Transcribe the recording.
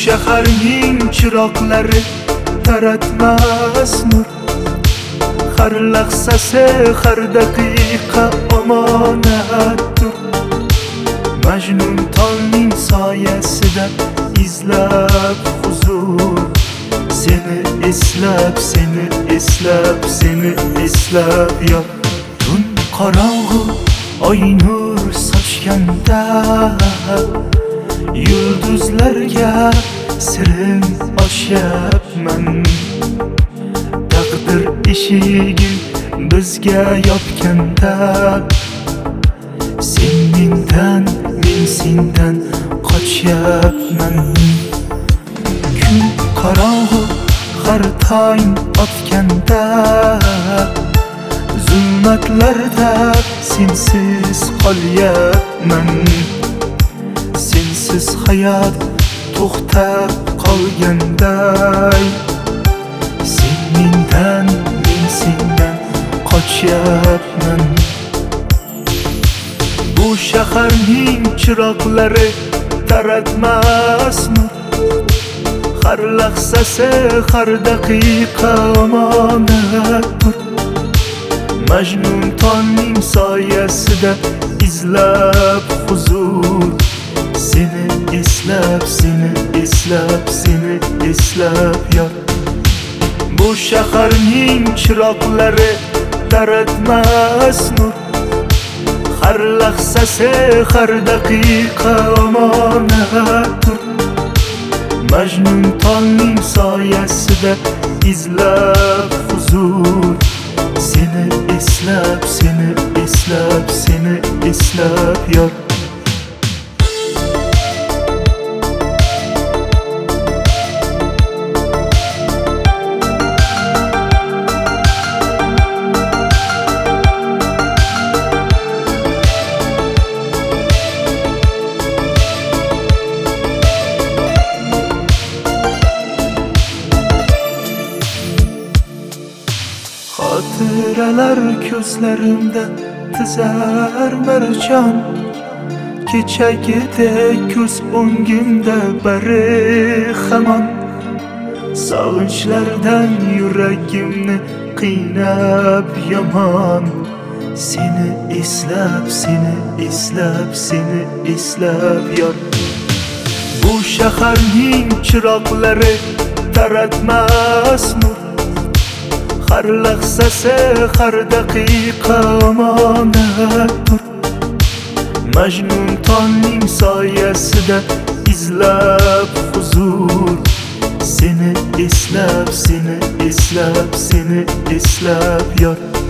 shaharning chiroqlari taratmas nur. Har lahzasi, har daqiqa omonatdir. Majnun tolning soyasida izlab huzur. Seni eslab, seni eslab, seni eslab yor. Tun qorong'u oy nur sochganda yulduzlarga sirin ochyapman. Taqdir eshigin bizga yopganda sen mendan, men sendan qochyapman. Kun qorong'u har tong otganda zulmatlarda sensiz qolyapman. Sensiz hayot to'xtab qolganday, sen mendan, men sendan qochyapman. Bu shaharning chiroqlari taratmas nur. Har lahzasi, har daqiqa omonatdir. Majnun tolning soyasida izlab huzur. Seni eslab, seni eslab, seni eslab yor. Bu shaharning chiroqlari taratmas nur. Har lahzasi, har daqiqa omonatdir. Majnun tolning soyasida izlab huzur. Seni eslab, seni eslab, seni eslab yor. Xotiralar ko'zlarimda tizar marjon. Kechagidek ko'z o'ngimda bari hamon. Sog'inchlardan yuragimni qiynab yomon. Seni eslab, seni eslab, seni eslab yor. Bu shaharning chiroqlari taratmas nur. Har lahzasi, har daqiqa omonatdir. Majnun tolning soyasida izlab huzur. Seni eslab, seni eslab, seni eslab yor.